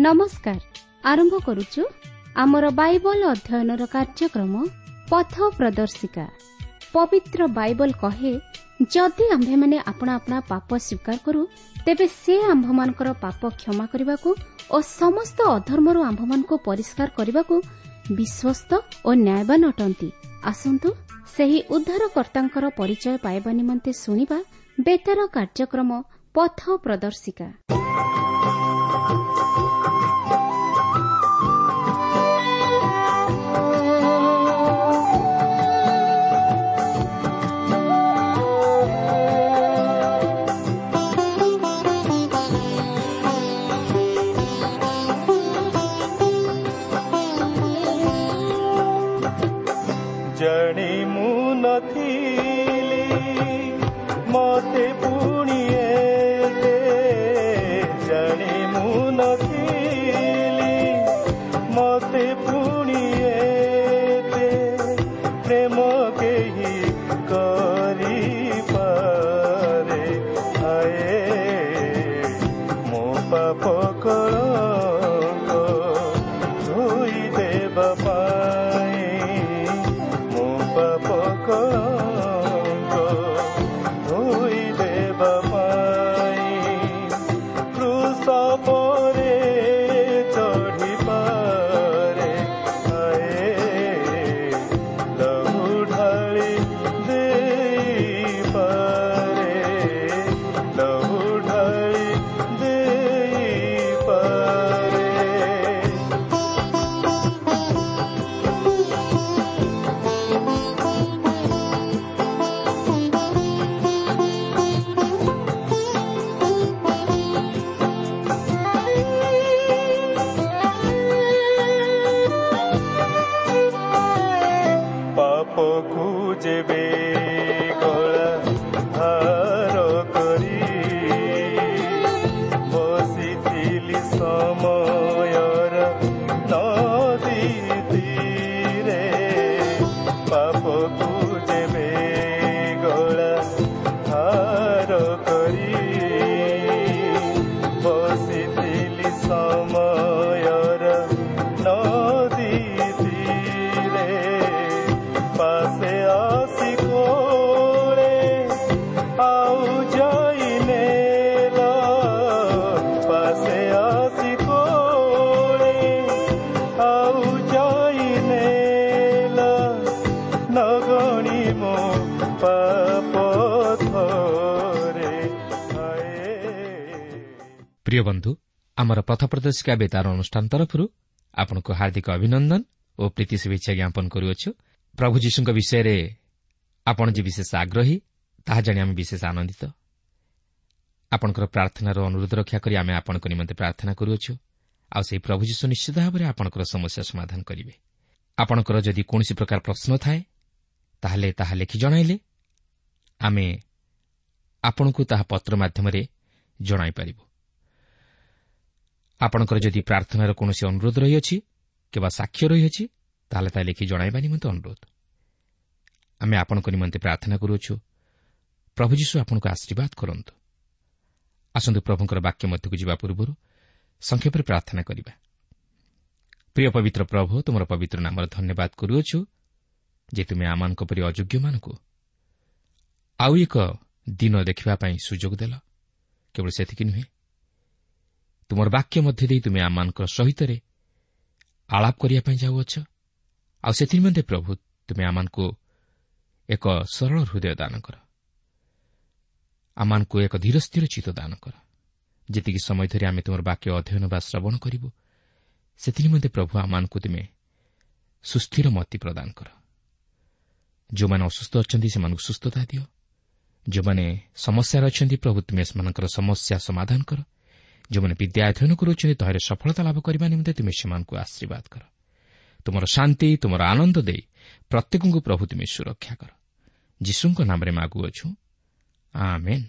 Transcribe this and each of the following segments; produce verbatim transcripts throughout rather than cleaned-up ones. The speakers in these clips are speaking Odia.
नमस्कार आरंभ करुचु आमर बाइबल अध्ययनर कार्यक्रम पथ प्रदर्शिका। पवित्र बाइबल कहे जदि आम्भे माने अपना अपना पाप स्वीकार करू तेबे से आम्भमानकर पाप क्षमा करबाकू और समस्त अधर्मरू आम्भमानको परिष्कार करबाकू विश्वस्त और न्यायवान अटंती। आसंतु सेही उद्धारकर्तांकर परिचय पाइबा निमंते सुनिबा बेतार कार्यक्रम पथ प्रदर्शिका। जणी मु नथिली मते पुणिए दे, जणी मु नथिली मते पुणिए दे, प्रेम केही करी पारे आए मो पाप कलंक धोई देबा प्रिय बंधु आमर पथ प्रदर्शिका बेतार अनुष्ठान तरफ आपको हार्दिक अभिनंदन और प्रीति शुभेच्छा ज्ञापन करुअछु। प्रभु जीशुଙ୍କ विषय आपण जे विशेष आग्रही ताहा जानि आम विशेष आनंदित। आपणकर प्रार्थनार अनुरोध रक्षा करी आमे आपणक निमंते प्रार्थना करुअछु। आ सेही प्रभु जीशु निश्चित भाबरे आपणकर समस्या समाधान करिवे। आपणकर जदि कोनोसी प्रकार प्रश्न थाए ताहाले ताहा लेखि जणाइले आमे आपणकु ताहा पत्र माध्यमरे जणाई पारिबो। आपणकर जदि प्रार्थनार कोनोसी अनुरोध रहिअछि केबा साक्ष्य रहिअछि ताहाले ता लेखि जणाइबा निमंते अनुरोध। आमे आपणक निमंते प्रार्थना करुअछु। प्रभु जीशु आपणको आशीर्वाद करंतु। आसंतु प्रभुଙ୍କର वाक्य मध्यକୁ ଯିବା ପୂର୍ବରୁ ସଂକ୍ଷେପରେ ପ୍ରାର୍ଥନା କରିବା। ପ୍ରିୟ ପବିତ୍ର ପ୍ରଭୁ ତୁମର ପବିତ୍ର ନାମରେ ଧନ୍ୟବାଦ କରୁଅଛୁ ଯେ ତୁମେ ଆମମାନଙ୍କ ପରି ଅଯୋଗ୍ୟମାନଙ୍କୁ ଆଉ ଏକ ଦିନ ଦେଖିବା ପାଇଁ ସୁଯୋଗ ଦେଲ। କେବଳ ସେତିକି ନୁହେଁ, ତୁମର ବାକ୍ୟ ମଧ୍ୟ ଦେଇ ତୁମେ ଆମମାନଙ୍କ ସହିତରେ ଆଳାପ କରିବା ପାଇଁ ଯାଉଅଛ। ଆଉ ସେଥିନିମନ୍ତେ ପ୍ରଭୁ ତୁମେ ଆମମାନଙ୍କୁ ଏକ ସରଳ ହୃଦୟ ଦାନ କର, ଆମମାନଙ୍କୁ ଏକ ଧୀର ସ୍ଥିର ଚିତ୍ତ ଦାନ କର। ଯେତିକି ସମୟ ଧରି ଆମେ ତୁମର ବାକ୍ୟ ଅଧ୍ୟୟନ ବା ଶ୍ରବଣ କରିବୁ ସେଥିନିମନ୍ତେ ପ୍ରଭୁ ଆମମାନଙ୍କୁ ତୁମେ ସୁସ୍ଥିର ମତି ପ୍ରଦାନ କର। ଯେଉଁମାନେ ଅସୁସ୍ଥ ଅଛନ୍ତି ସେମାନଙ୍କୁ ସୁସ୍ଥତା ଦିଅ। ଯେଉଁମାନେ ସମସ୍ୟାରେ ଅଛନ୍ତି ପ୍ରଭୁ ତୁମେ ସେମାନଙ୍କର ସମସ୍ୟା ସମାଧାନ କର। ଯେଉଁମାନେ ବିଦ୍ୟା ଅଧ୍ୟୟନ କରୁଅଛନ୍ତି ତହିଁରେ ସଫଳତା ଲାଭ କରିବା ନିମନ୍ତେ ତୁମେ ସେମାନଙ୍କୁ ଆଶୀର୍ବାଦ କର। ତୁମର ଶାନ୍ତି ତୁମର ଆନନ୍ଦ ଦେଇ ପ୍ରତ୍ୟେକଙ୍କୁ ପ୍ରଭୁ ତୁମେ ସୁରକ୍ଷା କର। ଯୀଶୁଙ୍କ ନାମରେ ମାଗୁଅଛୁ, ଆମେନ୍।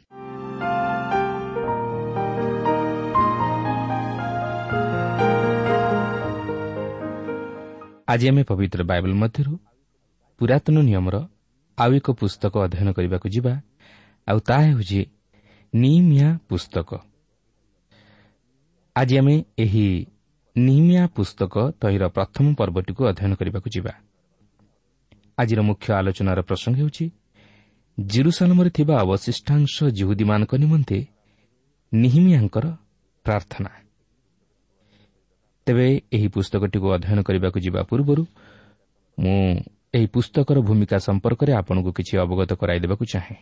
ଆଜି ଆମେ ପବିତ୍ର ବାଇବଲ ମଧ୍ୟରୁ ପୁରାତନ ନିୟମର ଆଉ ଏକ ପୁସ୍ତକ ଅଧ୍ୟୟନ କରିବାକୁ ଯିବା, ଆଉ ତାହା ହେଉଛି ନିହମିଆ ପୁସ୍ତକ। ଆଜି ଆମେ ଏହି ନିହିମିଆ ପୁସ୍ତକ ତହିର ପ୍ରଥମ ପର୍ବଟିକୁ ଅଧ୍ୟୟନ କରିବାକୁ ଯିବା। ଆଜିର ମୁଖ୍ୟ ଆଲୋଚନାର ପ୍ରସଙ୍ଗ ହେଉଛି ଜେରୁସାଲେମରେ ଥିବା ଅବଶିଷ୍ଟାଂଶ ଯିହୁଦୀମାନଙ୍କ ନିମନ୍ତେ ନିହିମିଆଙ୍କର ପ୍ରାର୍ଥନା। ତେବେ ଏହି ପୁସ୍ତକଟିକୁ ଅଧ୍ୟୟନ କରିବାକୁ ଯିବା ପୂର୍ବରୁ ମୁଁ ଏହି ପୁସ୍ତକର ଭୂମିକା ସମ୍ପର୍କରେ ଆପଣଙ୍କୁ କିଛି ଅବଗତ କରାଇଦେବାକୁ ଚାହେଁ।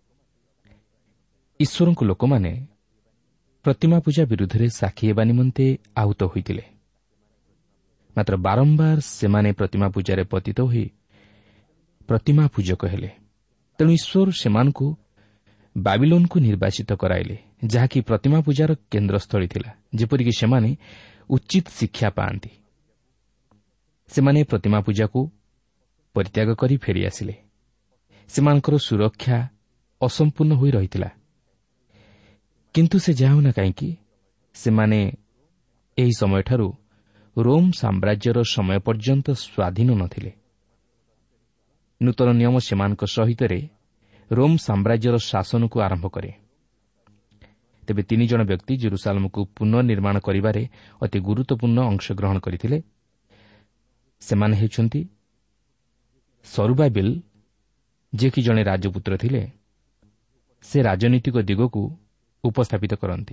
ଈଶ୍ୱରଙ୍କ ଲୋକମାନେ ପ୍ରତିମା ପୂଜା ବିରୁଦ୍ଧରେ ସାକ୍ଷୀ ହେବା ନିମନ୍ତେ ଆହୁତ ହୋଇଥିଲେ। ମାତ୍ର ବାରମ୍ବାର ସେମାନେ ପ୍ରତିମା ପୂଜାରେ ପତିତ ହୋଇ ପ୍ରତିମା ପୂଜକ ହେଲେ। ତେଣୁ ଈଶ୍ୱର ସେମାନଙ୍କୁ ବାବିଲୋନକୁ ନିର୍ବାଚିତ କରାଇଲେ, ଯାହାକି ପ୍ରତିମା ପୂଜାର କେନ୍ଦ୍ରସ୍ଥଳୀ ଥିଲା, ଯେପରିକି ସେମାନେ ଉଚିତ ଶିକ୍ଷା ପାଆନ୍ତି। ସେମାନେ ପ୍ରତିମା ପୂଜାକୁ ପରିତ୍ୟାଗ କରି ଫେରିଆସିଲେ। ସେମାନଙ୍କର ସୁରକ୍ଷା ଅସମ୍ପୂର୍ଣ୍ଣ ହୋଇ ରହିଥିଲା। କିନ୍ତୁ ସେ ଯାଉନା କାହିଁକି, ସେମାନେ ଏହି ସମୟଠାରୁ ରୋମ୍ ସାମ୍ରାଜ୍ୟର ସମୟ ପର୍ଯ୍ୟନ୍ତ ସ୍ୱାଧୀନ ନ ଥିଲେ। ନୂତନ ନିୟମ ସେମାନଙ୍କ ସହିତରେ ରୋମ୍ ସାମ୍ରାଜ୍ୟର ଶାସନକୁ ଆରମ୍ଭ କରେ। ତେବେ ତିନି ଜଣ ବ୍ୟକ୍ତି ଜେରୁସାଲେମକୁ ପୁନଃନିର୍ମାଣ କରିବାରେ ଅତି ଗୁରୁତ୍ୱପୂର୍ଣ୍ଣ ଅଂଶଗ୍ରହଣ କରିଥିଲେ। ସେମାନେ ହେଉଛନ୍ତି ସରୁବାବେଲ, ଯିଏକି ଜଣେ ରାଜପୁତ୍ର ଥିଲେ। ସେ ରାଜନୈତିକ ଦିଗକୁ ଉପସ୍ଥାପିତ କରନ୍ତି।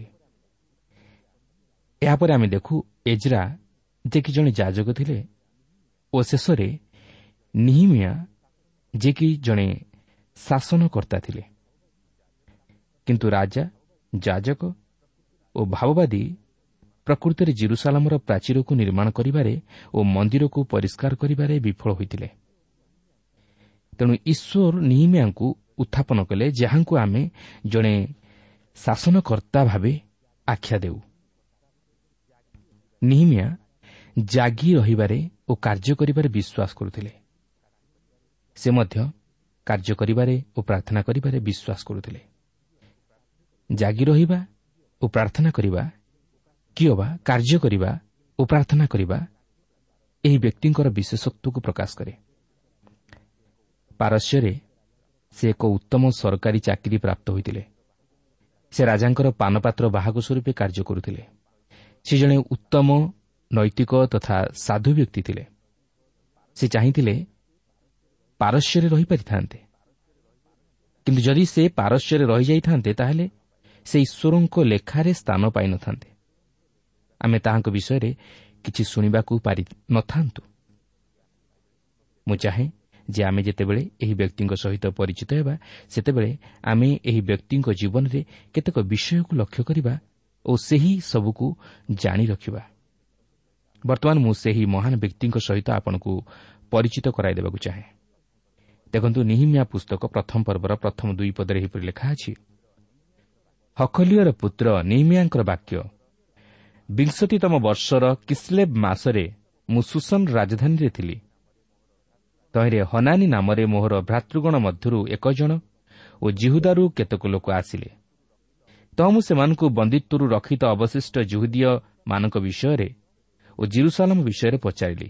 ଏହାପରେ ଆମେ ଦେଖୁ ଏଜ୍ରା, ଯିଏକି ଜଣେ ଯାଜକ ଥିଲେ, ଓ ଶେଷରେ ନିହିମିଆ, ଯିଏକି ଜଣେ ଶାସନକର୍ତ୍ତା ଥିଲେ। କିନ୍ତୁ ରାଜା, ଯାଜକ ଓ ଭାବବାଦୀ ପ୍ରକୃତରେ ଜେରୁସାଲେମର ପ୍ରାଚୀରକୁ ନିର୍ମାଣ କରିବାରେ ଓ ମନ୍ଦିରକୁ ପରିଷ୍କାର କରିବାରେ ବିଫଳ ହୋଇଥିଲେ। ତେଣୁ ଈଶ୍ୱର ନିହିମିଆଙ୍କୁ ଉତ୍ଥାପନ କଲେ, ଯାହାଙ୍କୁ ଆମେ ଜଣେ ଶାସନକର୍ତ୍ତା ଭାବେ ଆଖ୍ୟା ଦେଉ। ନିହିମିଆ ଜାଗି ରହିବାରେ ଓ କାର୍ଯ୍ୟ କରିବାରେ ବିଶ୍ୱାସ କରୁଥିଲେ। ସେ ମଧ୍ୟ କାର୍ଯ୍ୟ କରିବାରେ ଓ ପ୍ରାର୍ଥନା କରିବାରେ ବିଶ୍ୱାସ କରୁଥିଲେ। ଜାଗି ରହିବା ଓ ପ୍ରାର୍ଥନା କରିବା, କିଏ ବା କାର୍ଯ୍ୟ କରିବା ଓ ପ୍ରାର୍ଥନା କରିବା, ଏହି ବ୍ୟକ୍ତିଙ୍କର ବିଶେଷତ୍ୱକୁ ପ୍ରକାଶ କରେ। ପାରସ୍ୟରେ ସେ ଏକ ଉତ୍ତମ ସରକାରୀ ଚାକିରି ପ୍ରାପ୍ତ ହୋଇଥିଲେ। ସେ ରାଜାଙ୍କର ପାନପାତ୍ର ବାହକ ସ୍ୱରୂପେ କାର୍ଯ୍ୟ କରୁଥିଲେ। ସେ ଜଣେ ଉତ୍ତମ ନୈତିକ ତଥା ସାଧୁ ବ୍ୟକ୍ତି ଥିଲେ। ସେ ଚାହିଁଥିଲେ ପାରସ୍ୟରେ ରହିପାରିଥାନ୍ତେ, କିନ୍ତୁ ଯଦି ସେ ପାରସ୍ୟରେ ରହିଯାଇଥାନ୍ତେ ତାହେଲେ ସେ ଈଶ୍ୱରଙ୍କ ଲେଖାରେ ସ୍ଥାନ ପାଇନଥାନ୍ତେ। ଆମେ ତାହାଙ୍କ ବିଷୟରେ କିଛି ଶୁଣିବାକୁ ପାରି ନଥାନ୍ତୁ। ମୁଁ ଚାହେଁ ଯେ ଆମେ ଯେତେବେଳେ ଏହି ବ୍ୟକ୍ତିଙ୍କ ସହିତ ପରିଚିତ ହେବା, ସେତେବେଳେ ଆମେ ଏହି ବ୍ୟକ୍ତିଙ୍କ ଜୀବନରେ କେତେକ ବିଷୟକୁ ଲକ୍ଷ୍ୟ କରିବା ଓ ସେହି ସବୁକୁ ଜାଣି ରଖିବା। ବର୍ତ୍ତମାନ ମୁଁ ସେହି ମହାନ ବ୍ୟକ୍ତିଙ୍କ ସହିତ ଆପଣଙ୍କୁ ପରିଚିତ କରାଇଦେବାକୁ ଚାହେଁ। ଦେଖନ୍ତୁ, ନିହିମିଆ ପୁସ୍ତକ ପ୍ରଥମ ପର୍ବର ପ୍ରଥମ ଦୁଇ ପଦରେ ଏହିପରି ଲେଖା ଅଛି, ହକଲିଅର ପୁତ୍ର ନିହିମିଆଙ୍କର ବାକ୍ୟ। ବିଂଶତିତମ ବର୍ଷର କିସ୍ଲେବ ମାସରେ ମୁଁ ସୁସନ ରାଜଧାନୀରେ ଥିଲି। ତହିଁରେ ହନାନୀ ନାମରେ ମୋହର ଭ୍ରାତୃଗଣ ମଧ୍ୟରୁ ଏକ ଜଣ ଓ ଜିହୁଦାରୁ କେତେକ ଲୋକ ଆସିଲେ। ତ ମୁଁ ସେମାନଙ୍କୁ ବନ୍ଦିତ୍ୱରୁ ରକ୍ଷିତ ଅବଶିଷ୍ଟ ଜିହୁଦୀୟମାନଙ୍କ ବିଷୟରେ ଓ ଜେରୁସାଲେମ ବିଷୟରେ ପଚାରିଲି।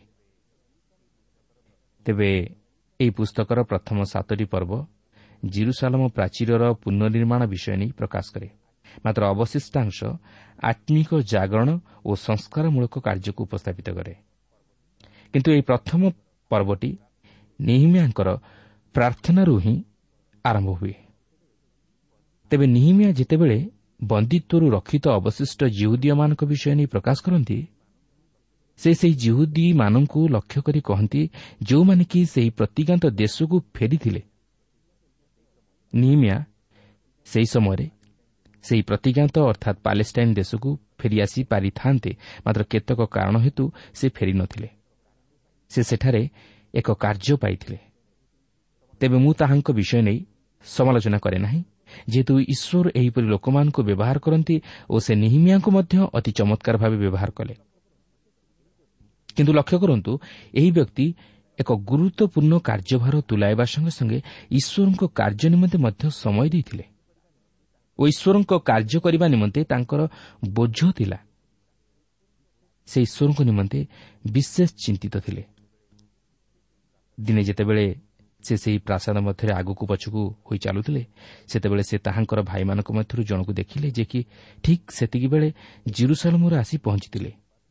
ତେବେ ଏହି ପୁସ୍ତକର ପ୍ରଥମ ସାତଟି ପର୍ବ ଜେରୁସାଲେମ ପ୍ରାଚୀରର ପୁନଃନିର୍ମାଣ ବିଷୟ ନେଇ ପ୍ରକାଶ କରେ। ମାତ୍ର ଅବଶିଷ୍ଟାଂଶ ଆତ୍ମିକ ଜାଗରଣ ଓ ସଂସ୍କାରମୂଳକ କାର୍ଯ୍ୟକୁ ଉପସ୍ଥାପିତ କରେ। କିନ୍ତୁ ଏହି ପ୍ରଥମ ପର୍ବଟି ନିହିମିଆଙ୍କର ପ୍ରାର୍ଥନାରୁ ହିଁ ଆରମ୍ଭ ହୁଏ। ତେବେ ନିହିମିଆ ଯେତେବେଳେ ବନ୍ଦିତ୍ୱରୁ ରକ୍ଷିତ ଅବଶିଷ୍ଟ ଜିହୁଦୀୟମାନଙ୍କ ବିଷୟ ନେଇ ପ୍ରକାଶ କରନ୍ତି, ସେ ସେହି ଜିହୁଦୀମାନଙ୍କୁ ଲକ୍ଷ୍ୟ କରି କହନ୍ତି, ଯେଉଁମାନେ କି ସେହି ପ୍ରତିଜ୍ଞାତ ଦେଶକୁ ଫେରିଥିଲେ। ନିହିମିଆ ସେହି ସମୟରେ ସେହି ପ୍ରତିଜ୍ଞାତ ଅର୍ଥାତ୍ ପାଲେଷ୍ଟାଇନ୍ ଦେଶକୁ ଫେରିଆସି ପାରିଥାନ୍ତେ, ମାତ୍ର କେତେକ କାରଣ ହେତୁ ସେ ଫେରିନଥିଲେ। ସେ ସେଠାରେ ଏକ କାର୍ଯ୍ୟ ପାଇଥିଲେ। ତେବେ ମୁଁ ତାହାଙ୍କ ବିଷୟ ନେଇ ସମାଲୋଚନା କରେ ନାହିଁ, ଯେହେତୁ ଈଶ୍ୱର ଏହିପରି ଲୋକମାନଙ୍କୁ ବ୍ୟବହାର କରନ୍ତି ଓ ସେ ନିହିମିଆଙ୍କୁ ମଧ୍ୟ ଅତି ଚମତ୍କାର ଭାବେ ବ୍ୟବହାର କଲେ। କିନ୍ତୁ ଲକ୍ଷ୍ୟ କରନ୍ତୁ, ଏହି ବ୍ୟକ୍ତି ଏକ ଗୁରୁତ୍ୱପୂର୍ଣ୍ଣ କାର୍ଯ୍ୟଭାର ତୁଲାଇବା ସଙ୍ଗେ ସଙ୍ଗେ ଈଶ୍ୱରଙ୍କ କାର୍ଯ୍ୟ ନିମନ୍ତେ ମଧ୍ୟ ସମୟ ଦେଇଥିଲେ ଓ ଈଶ୍ୱରଙ୍କ କାର୍ଯ୍ୟ କରିବା ନିମନ୍ତେ ତାଙ୍କର ବୋଝ ଥିଲା। ସେ ଈଶ୍ୱରଙ୍କ ନିମନ୍ତେ ବିଶେଷ ଚିନ୍ତିତ ଥିଲେ। ଦିନେ ଯେତେବେଳେ ସେ ସେହି ପ୍ରାସାଦ ମଧ୍ୟରେ ଆଗକୁ ପଛକୁ ହୋଇ ଚାଲୁଥିଲେ, ସେତେବେଳେ ସେ ତାହାଙ୍କର ଭାଇମାନଙ୍କ ମଧ୍ୟରୁ ଜଣକୁ ଦେଖିଲେ, ଯେ କି ଠିକ୍ ସେତିକିବେଳେ ଜେରୁସାଲେମରୁ ଆସି ପହଞ୍ଚିଥିଲେ।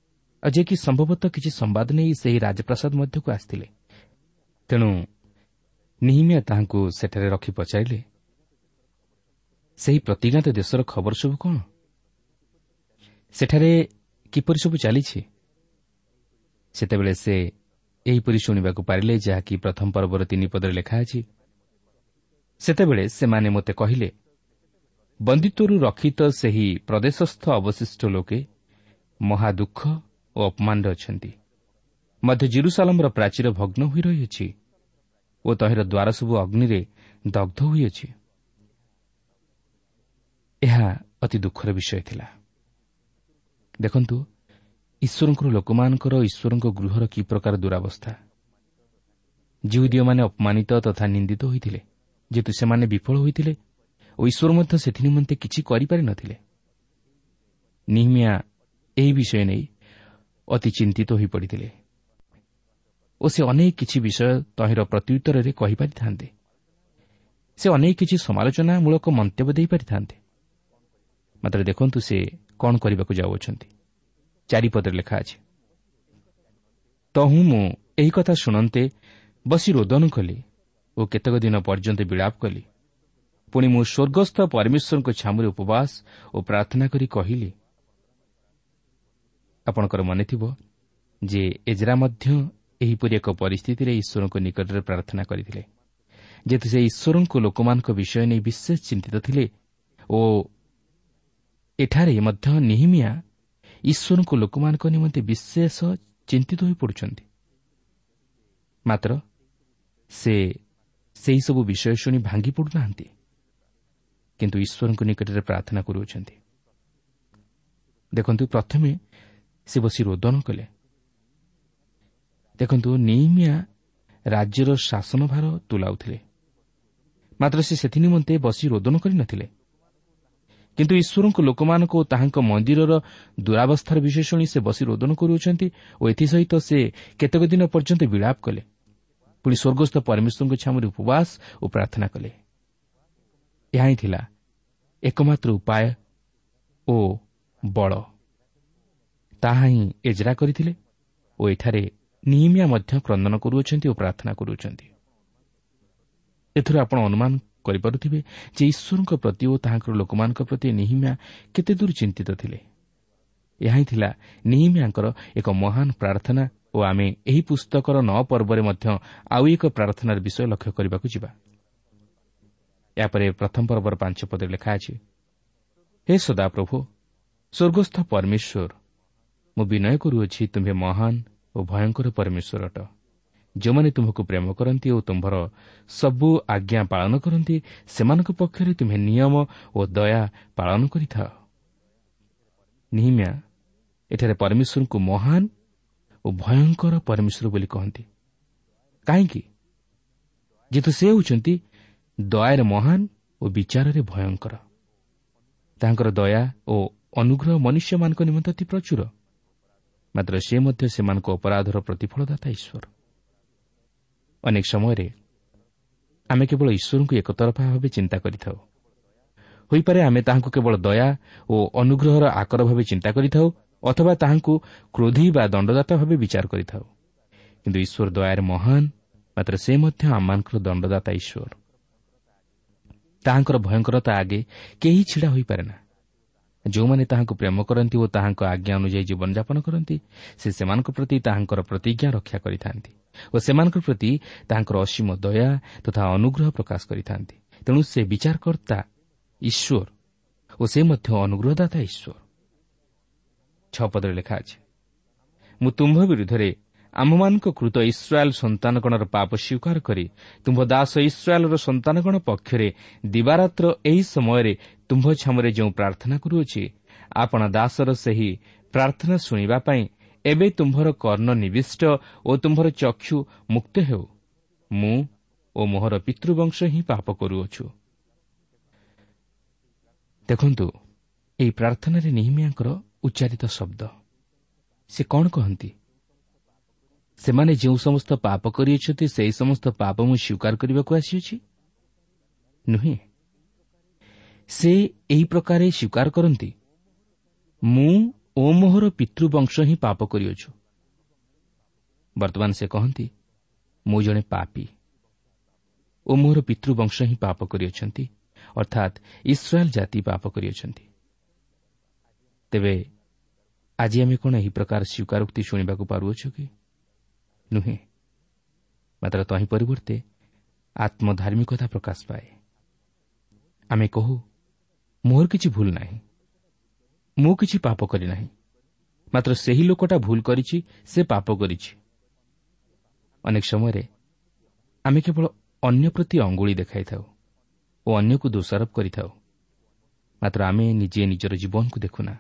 ଆଉ ଯେ କି ସମ୍ଭବତଃ କିଛି ସମ୍ବାଦ ନେଇ ସେହି ରାଜପ୍ରାସାଦ ମଧ୍ୟକୁ ଆସିଥିଲେ। ତେଣୁ ନିହିମିଆ ତାହାଙ୍କୁ ସେଠାରେ ରଖି ପଚାରିଲେ, ସେହି ପ୍ରତିଜ୍ଞାତ ଦେଶର ଖବର ସବୁ କ'ଣ? ସେଠାରେ କିପରି ସବୁ ଚାଲିଛି? ସେତେବେଳେ ସେ ଏହିପରି ଶୁଣିବାକୁ ପାରିଲେ, ଯାହାକି ପ୍ରଥମ ପର୍ବର ତିନି ପଦରେ ଲେଖା ଅଛି। ସେତେବେଳେ ସେମାନେ ମୋତେ କହିଲେ, ବନ୍ଦିତ୍ୱରୁ ରକ୍ଷିତ ସେହି ପ୍ରଦେଶସ୍ଥ ଅବଶିଷ୍ଟ ଲୋକେ ମହା ଦୁଃଖ ଓ ଅପମାନରେ ଅଛନ୍ତି। ମଧ୍ୟ ଜେରୁସାଲେମର ପ୍ରାଚୀର ଭଗ୍ନ ହୋଇ ରହିଅଛି ଓ ତହିଁର ଦ୍ୱାର ସବୁ ଅଗ୍ନିରେ ଦଗ୍ଧ ହୋଇଅଛି। ଏହା ଅତି ଦୁଃଖର ବିଷୟ ଥିଲା। ଦେଖନ୍ତୁ, ଈଶ୍ୱରଙ୍କର ଲୋକମାନଙ୍କର ଈଶ୍ୱରଙ୍କ ଗୃହର କି ପ୍ରକାର ଦୁରାବସ୍ଥା। ଜିହୁଦୀୟମାନେ ଅପମାନିତ ତଥା ନିନ୍ଦିତ ହୋଇଥିଲେ, ଯେହେତୁ ସେମାନେ ବିଫଳ ହୋଇଥିଲେ ଓ ଈଶ୍ୱର ମଧ୍ୟ ସେଥି ନିମନ୍ତେ କିଛି କରିପାରି ନ ଥିଲେ। ନିହିମିଆ ଏହି ବିଷୟ ନେଇ ଅତି ଚିନ୍ତିତ ହୋଇପଡ଼ିଥିଲେ ଓ ସେ ଅନେକ କିଛି ବିଷୟ ତହିଁର ପ୍ରତ୍ୟୁତ୍ତରରେ କହିପାରିଥାନ୍ତେ। ସେ ଅନେକ କିଛି ସମାଲୋଚନାମୂଳକ ମନ୍ତବ୍ୟ ଦେଇପାରିଥାନ୍ତେ। ମାତ୍ର ଦେଖନ୍ତୁ ସେ କ'ଣ କରିବାକୁ ଯାଉଅଛନ୍ତି। ଚାରିପଦରେ ଲେଖା ଅଛି, ତହୁଁ ମୁଁ ଏହି କଥା ଶୁଣନ୍ତେ ବସି ରୋଦନ କଲି ଓ କେତେକ ଦିନ ପର୍ଯ୍ୟନ୍ତ ବିଳାପ କଲି। ପୁଣି ମୁଁ ସ୍ୱର୍ଗସ୍ଥ ପରମେଶ୍ୱରଙ୍କ ଛାମୁରେ ଉପବାସ ଓ ପ୍ରାର୍ଥନା କରି କହିଲି। ଆପଣଙ୍କର ମନେଥିବ ଯେ ଏଜ୍ରା ମଧ୍ୟ ଏହିପରି ଏକ ପରିସ୍ଥିତିରେ ଈଶ୍ୱରଙ୍କ ନିକଟରେ ପ୍ରାର୍ଥନା କରିଥିଲେ, ଯେହେତୁ ସେ ଈଶ୍ୱରଙ୍କ ଲୋକମାନଙ୍କ ବିଷୟ ନେଇ ବିଶେଷ ଚିନ୍ତିତ ଥିଲେ। ଓ ଏଠାରେ ମଧ୍ୟ ନିହିମିଆ ଈଶ୍ୱରଙ୍କ ଲୋକମାନଙ୍କ ନିମନ୍ତେ ବିଶେଷ ଚିନ୍ତିତ ହୋଇପଡ଼ୁଛନ୍ତି। ମାତ୍ର ସେ ସେହିସବୁ ବିଷୟ ଶୁଣି ଭାଙ୍ଗି ପଡ଼ୁନାହାନ୍ତି, କିନ୍ତୁ ଈଶ୍ୱରଙ୍କ ନିକଟରେ ପ୍ରାର୍ଥନା କରୁଅଛନ୍ତି। ଦେଖନ୍ତୁ, ପ୍ରଥମେ ସେ ବସି ରୋଦନ କଲେ। ଦେଖନ୍ତୁ, ନିହିମିଆ ରାଜ୍ୟର ଶାସନଭାର ତୁଲାଉଥିଲେ, ମାତ୍ର ସେ ସେଥି ନିମନ୍ତେ ବସି ରୋଦନ କରିନଥିଲେ। କିନ୍ତୁ ଈଶ୍ୱରଙ୍କ ଲୋକମାନଙ୍କୁ ଓ ତାହାଙ୍କ ମନ୍ଦିରର ଦୁରାବସ୍ଥାର ବିଷୟ ଶୁଣି ସେ ବସି ରୋଦନ କରୁଅଛନ୍ତି ଓ ଏଥିସହିତ ସେ କେତେକ ଦିନ ପର୍ଯ୍ୟନ୍ତ ବିଳାପ କଲେ। ପୁଣି ସ୍ୱର୍ଗସ୍ଥ ପରମେଶ୍ୱରଙ୍କ ଛାମୁରେ ଉପବାସ ଓ ପ୍ରାର୍ଥନା କଲେ। ଏହା ହିଁ ଥିଲା ଏକମାତ୍ର ଉପାୟ ଓ ବଳ। ତାହା ହିଁ ଏଜ୍ରା କରିଥିଲେ ଓ ଏଠାରେ ନିହିମିଆ ମଧ୍ୟ କ୍ରନ୍ଦନ କରୁଅଛନ୍ତି ଓ ପ୍ରାର୍ଥନା କରୁଅଛନ୍ତି। ଏଥିରୁ ଆପଣ ଅନୁମାନ କରିପାରୁଥିବେ ଯେ ଈଶ୍ୱରଙ୍କ ପ୍ରତି ଓ ତାହାଙ୍କର ଲୋକମାନଙ୍କ ପ୍ରତି ନିହିମିଆ କେତେ ଦୂର ଚିନ୍ତିତ ଥିଲେ। ଏହା ହିଁ ଥିଲା ନିହିମିଆଙ୍କର ଏକ ମହାନ ପ୍ରାର୍ଥନା ଓ ଆମେ ଏହି ପୁସ୍ତକର ନଅ ପର୍ବରେ ମଧ୍ୟ ଆଉ ଏକ ପ୍ରାର୍ଥନାର ବିଷୟ ଲକ୍ଷ୍ୟ କରିବାକୁ ଯିବା। ଏହାପରେ ପ୍ରଥମ ପର୍ବର ପାଞ୍ଚ ପଦରେ ଲେଖା ଅଛି, ହେ ସଦାପ୍ରଭୁ ସ୍ୱର୍ଗସ୍ଥ ପରମେଶ୍ୱର, ମୁଁ ବିନୟ କରୁଅଛି, ତୁମ୍ଭେ ମହାନ ଓ ଭୟଙ୍କର ପରମେଶ୍ୱର ଅଟ। ଯେଉଁମାନେ ତୁମ୍ଭକୁ ପ୍ରେମ କରନ୍ତି ଓ ତୁମ୍ଭର ସବୁ ଆଜ୍ଞା ପାଳନ କରନ୍ତି, ସେମାନଙ୍କ ପକ୍ଷରେ ତୁମ୍ଭେ ନିୟମ ଓ ଦୟା ପାଳନ କରିଥାଅ। ନିହିମିଆ ଏଠାରେ ପରମେଶ୍ୱରଙ୍କୁ ମହାନ ଓ ଭୟଙ୍କର ପରମେଶ୍ୱର ବୋଲି କହନ୍ତି। କାହିଁକି? ଯେହେତୁ ସେ ହେଉଛନ୍ତି ଦୟାରେ ମହାନ ଓ ବିଚାରରେ ଭୟଙ୍କର। ତାହାଙ୍କର ଦୟା ଓ ଅନୁଗ୍ରହ ମନୁଷ୍ୟମାନଙ୍କ ନିମନ୍ତେ ଅତି ପ୍ରଚୁର। ମାତ୍ର ସେ ମଧ୍ୟ ସେମାନଙ୍କ ଅପରାଧର ପ୍ରତିଫଳଦାତା ଈଶ୍ୱର। ଅନେକ ସମୟରେ ଆମେ କେବଳ ଈଶ୍ୱରଙ୍କୁ ଏକତରଫା ଭାବେ ଚିନ୍ତା କରିଥାଉ। ହୋଇପାରେ ଆମେ ତାହାଙ୍କୁ କେବଳ ଦୟା ଓ ଅନୁଗ୍ରହର ଆକର ଭାବେ ଚିନ୍ତା କରିଥାଉ, ଅଥବା ତାହାଙ୍କୁ କ୍ରୋଧୀ ବା ଦଣ୍ଡଦାତା ଭାବେ ବିଚାର କରିଥାଉ। କିନ୍ତୁ ଈଶ୍ୱର ଦୟାରେ ମହାନ, ମାତ୍ର ସେ ମଧ୍ୟ ଆମମାନଙ୍କର ଦଣ୍ଡଦାତା ଈଶ୍ୱର। ତାହାଙ୍କର ଭୟଙ୍କରତା ଆଗେ କେହି ଛିଡ଼ା ହୋଇପାରେ ନା। ଯେଉଁମାନେ ତାହାଙ୍କୁ ପ୍ରେମ କରନ୍ତି ଓ ତାହାଙ୍କ ଆଜ୍ଞା ଅନୁଯାୟୀ ଜୀବନଯାପନ କରନ୍ତି, ସେ ସେମାନଙ୍କ ପ୍ରତି ତାହାଙ୍କର ପ୍ରତିଜ୍ଞା ରକ୍ଷା କରିଥାନ୍ତି ଓ ସେମାନଙ୍କ ପ୍ରତି ତାହାଙ୍କର ଅସୀମ ଦୟା ତଥା ଅନୁଗ୍ରହ ପ୍ରକାଶ କରିଥାନ୍ତି। ତେଣୁ ସେ ବିଚାରକର୍ତ୍ତା ଈଶ୍ୱର ଓ ସେ ମଧ୍ୟ ଅନୁଗ୍ରହଦାତା ଈଶ୍ୱର। ଛଅ ପଦରେ ଲେଖା ଅଛି, ମୁଁ ତୁମ୍ଭ ବିରୁଦ୍ଧରେ ଆମ୍ଭମାନଙ୍କ କୃତ ଇସ୍ରାଏଲ୍ ସନ୍ତାନଗଣର ପାପ ସ୍ୱୀକାର କରି ତୁମ୍ଭ ଦାସ ଇସ୍ରାଏଲ୍ର ସନ୍ତାନଗଣ ପକ୍ଷରେ ଦିବାରାତ୍ର ଏହି ସମୟରେ ତୁମ୍ଭ ଛାମୁରେ ଯେଉଁ ପ୍ରାର୍ଥନା କରୁଅଛି, ଆପଣା ଦାସର ସେହି ପ୍ରାର୍ଥନା ଶୁଣିବା ପାଇଁ ଏବେ ତୁମ୍ଭର କର୍ଣ୍ଣ ନିବିଷ୍ଟ ଓ ତୁମ୍ଭର ଚକ୍ଷୁ ମୁକ୍ତ ହେଉ। ମୁଁ ଓ ମୋହର ପିତୃବଂଶ ହିଁ ପାପ କରୁଅଛୁ। ଦେଖନ୍ତୁ, ଏହି ପ୍ରାର୍ଥନାରେ ନିହିମିଆଙ୍କର ଉଚ୍ଚାରିତ ଶବ୍ଦ। ସେ କ'ଣ କହନ୍ତି? ସେମାନେ ଯେଉଁ ସମସ୍ତ ପାପ କରିଅଛନ୍ତି, ସେହି ସମସ୍ତ ପାପ ମୁଁ ସ୍ୱୀକାର କରିବାକୁ ଆସିଅଛି? ନୁହେଁ, ସେ ଏହି ପ୍ରକାରେ ସ୍ୱୀକାର କରନ୍ତି, ମୁଁ ଓ ମୋହର ପିତୃବଂଶ ହିଁ ପାପ କରିଅଛୁ। ବର୍ତ୍ତମାନ ସେ କହନ୍ତି, ମୁଁ ଜଣେ ପାପୀ, ଓ ମୋହର ପିତୃବଂଶ ହିଁ ପାପ କରିଅଛନ୍ତି, ଅର୍ଥାତ୍ ଇସ୍ରାଏଲ୍ ଜାତି ପାପ କରିଅଛନ୍ତି। ତେବେ ଆଜି ଆମେ କ'ଣ ଏହି ପ୍ରକାର ସ୍ୱୀକାରୋକ୍ତି ଶୁଣିବାକୁ ପାରୁଅଛୁ କି? ନୁହେଁ। ମାତ୍ର ତହିଁ ପରିବର୍ତ୍ତେ ଆତ୍ମଧାର୍ମିକତା ପ୍ରକାଶ ପାଏ। ଆମେ କହୁ, ମୋର କିଛି ଭୁଲ ନାହିଁ, ମୁଁ କିଛି ପାପ କରିନାହିଁ, ମାତ୍ର ସେହି ଲୋକଟା ଭୁଲ କରିଛି, ସେ ପାପ କରିଛି। ଅନେକ ସମୟରେ ଆମେ କେବଳ ଅନ୍ୟ ପ୍ରତି ଅଙ୍ଗୁଳି ଦେଖାଇଥାଉ ଓ ଅନ୍ୟକୁ ଦୋଷାରୋପ କରିଥାଉ, ମାତ୍ର ଆମେ ନିଜେ ନିଜର ଜୀବନକୁ ଦେଖୁନା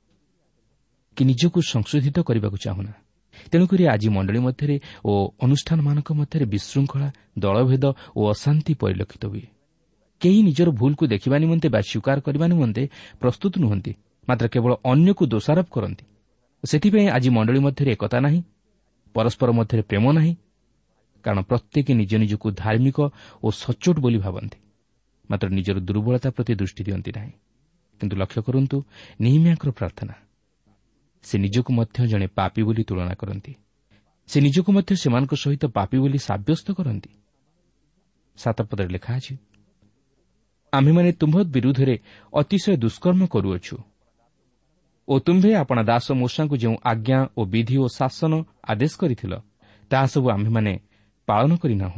କି ନିଜକୁ ସଂଶୋଧିତ କରିବାକୁ ଚାହୁଁନା। ତେଣୁକରି ଆଜି ମଣ୍ଡଳୀ ମଧ୍ୟରେ ଓ ଅନୁଷ୍ଠାନମାନଙ୍କ ମଧ୍ୟରେ ବିଶୃଙ୍ଖଳା, ଦଳଭେଦ ଓ ଅଶାନ୍ତି ପରିଲକ୍ଷିତ ହୁଏ। କେହି ନିଜର ଭୁଲକୁ ଦେଖିବା ନିମନ୍ତେ ବା ସ୍ୱୀକାର କରିବା ନିମନ୍ତେ ପ୍ରସ୍ତୁତ ନୁହନ୍ତି, ମାତ୍ର କେବଳ ଅନ୍ୟକୁ ଦୋଷାରୋପ କରନ୍ତି। ସେଥିପାଇଁ ଆଜି ମଣ୍ଡଳୀ ମଧ୍ୟରେ ଏକତା ନାହିଁ, ପରସ୍ପର ମଧ୍ୟରେ ପ୍ରେମ ନାହିଁ, କାରଣ ପ୍ରତ୍ୟେକ ନିଜ ନିଜକୁ ଧାର୍ମିକ ଓ ସଚ୍ଚୋଟ ବୋଲି ଭାବନ୍ତି, ମାତ୍ର ନିଜର ଦୁର୍ବଳତା ପ୍ରତି ଦୃଷ୍ଟି ଦିଅନ୍ତି ନାହିଁ। କିନ୍ତୁ ଲକ୍ଷ୍ୟ କରନ୍ତୁ ନେହେମିୟାଙ୍କର ପ୍ରାର୍ଥନା। ସେ ନିଜକୁ ମଧ୍ୟ ଜଣେ ପାପୀ ବୋଲି ତୁଳନା କରନ୍ତି। ସେ ନିଜକୁ ମଧ୍ୟ ସେମାନଙ୍କ ସହିତ ପାପୀ ବୋଲି ସାବ୍ୟସ୍ତ କରନ୍ତି। ସାତ ପଦରେ ଲେଖା ଅଛି, ଆମ୍ଭେମାନେ ତୁମ୍ଭ ବିରୁଦ୍ଧରେ ଅତିଶୟ ଦୁଷ୍କର୍ମ କରୁଅଛୁ ଓ ତୁମ୍ଭେ ଆପଣା ଦାସ ମୂଷାଙ୍କୁ ଯେଉଁ ଆଜ୍ଞା ଓ ବିଧି ଓ ଶାସନ ଆଦେଶ କରିଥିଲ, ତାହା ସବୁ ଆମ୍ଭେମାନେ ପାଳନ କରିନାହୁଁ।